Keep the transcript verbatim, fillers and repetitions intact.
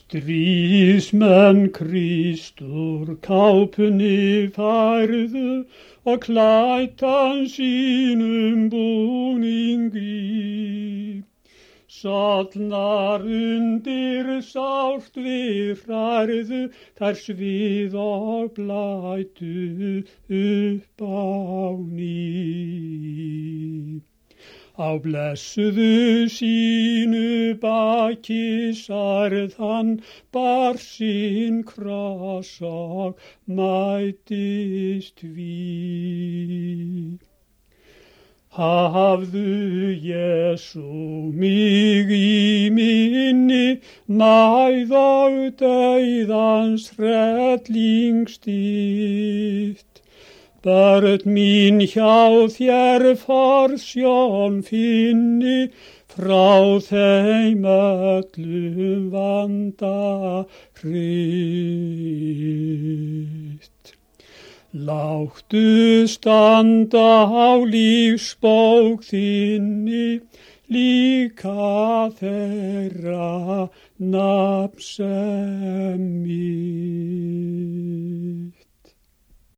Stríðsmenn Kristur kápunni færðu og klæddan sínum búningi. Sollnar undir sárt við hrærðu, þær svið og blæddu upp á ný. Á blessuðu sínu baki særð hann bar sinn kross og mættist við. Hafðu Jesú mig í minni, mæð og dauðans hrellingsstytt. Börn mín hjá þér forsjón finni, frá þeim öllum vanda hrytt. Láttu standa á lífsbók þinni, líka þeirra nafnsemmi.